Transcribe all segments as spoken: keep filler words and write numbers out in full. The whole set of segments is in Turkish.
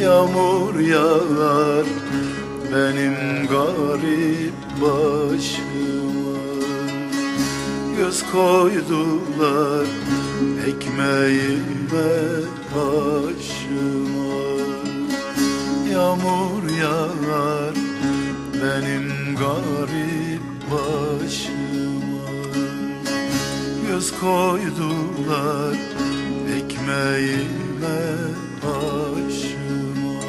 Yağmur yağar benim garip başıma, göz koydular ekmeğime aşıma. Yağmur yağar benim garip başıma, göz koydular ekmeğime aşıma.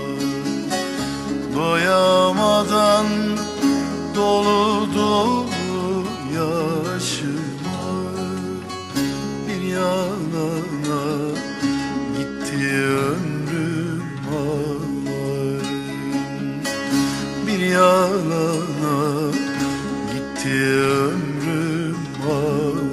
Doyamadan dolu dolu yaşıma, bir yanana gitti ömrüm ağlarım. Bir yanana gitti ömrüm ağlarım.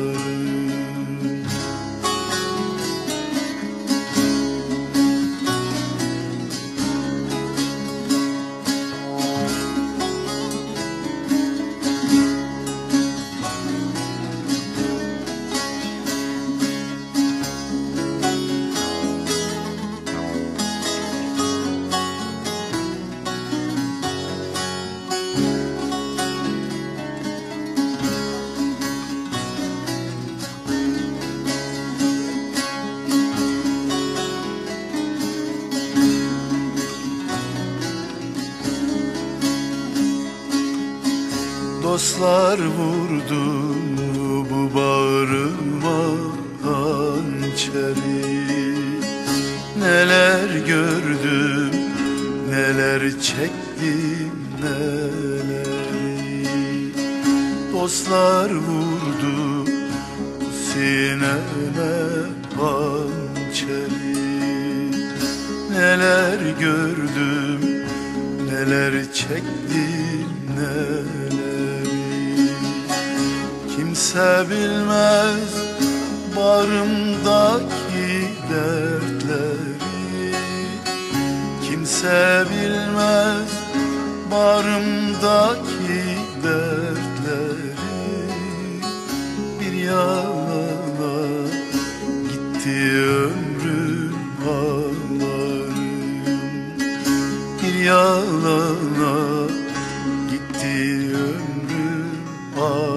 Dostlar vurdu bu bağrıma hançeri. Neler gördüm, neler çektim, neleri. Dostlar vurdu sineme hançeri. Neler gördüm, neler çektim, neler. Kimse bilmez bağrımdaki dertleri, kimse bilmez bağrımdaki dertleri. Bir yana gitti ömrüm ağlarım, bir yana gitti ömrüm ağlarım.